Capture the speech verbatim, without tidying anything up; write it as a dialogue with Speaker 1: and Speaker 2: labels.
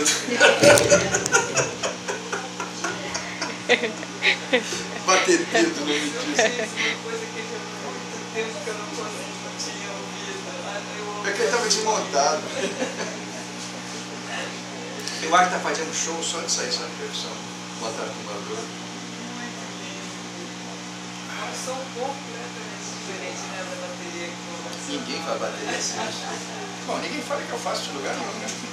Speaker 1: dedo. Bater dedo no vídeo. É que ele estava desmontado. Eu acho que tá fazendo show só de sair essa versão. Botar acumulador.
Speaker 2: São um pouco, né? Diferente, né, da bateria que eu faço.
Speaker 1: Ninguém faz bateria assim. Bom, ninguém fala que eu faço de lugar nenhum, né?